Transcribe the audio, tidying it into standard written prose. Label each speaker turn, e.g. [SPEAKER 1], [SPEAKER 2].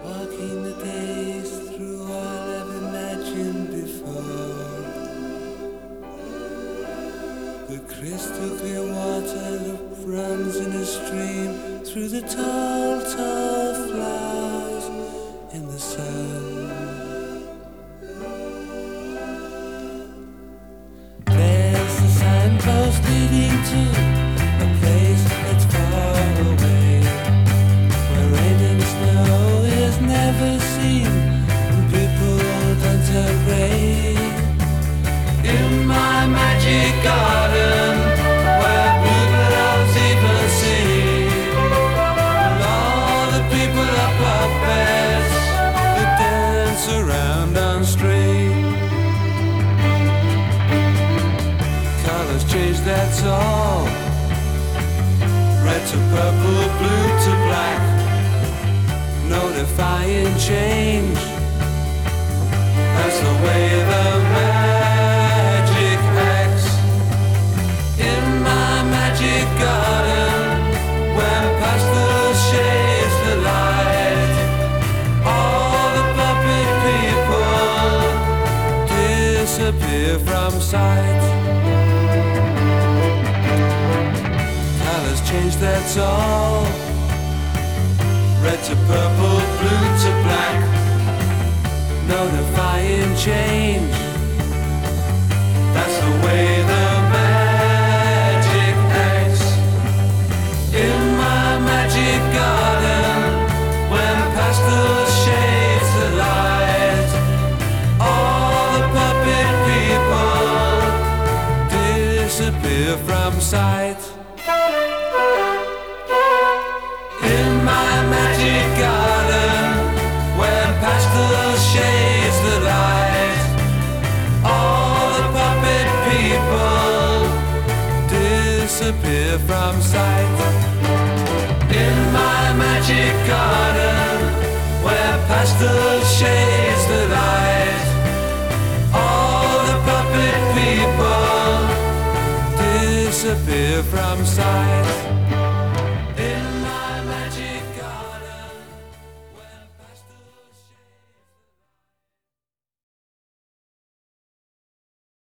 [SPEAKER 1] walking the days through all I've imagined before. The crystal clear water that runs in a stream through the tall, tall flowers in the sun. There's a signpost leading to a place that's far away, where rain and snow is never seen and people don't turn grey. In my magic garden, where bluebirds even sing, and all the people are puppets that dance around on string. Colors change, that's all. Red to purple, blue to black. No defying change. That's the way the magic acts. In my magic garden, when pastel shades the light, all the puppet people disappear from sight. Colors change, that's all. Red to purple, blue to black. No defying change. That's the way the magic acts. In my magic garden, when pastel shades the light, all the puppet people disappear from sight. In my magic garden, where pastel shades the light, all the puppet people disappear from sight. In my magic garden, where pastel shades the light, all the puppet people disappear from sight.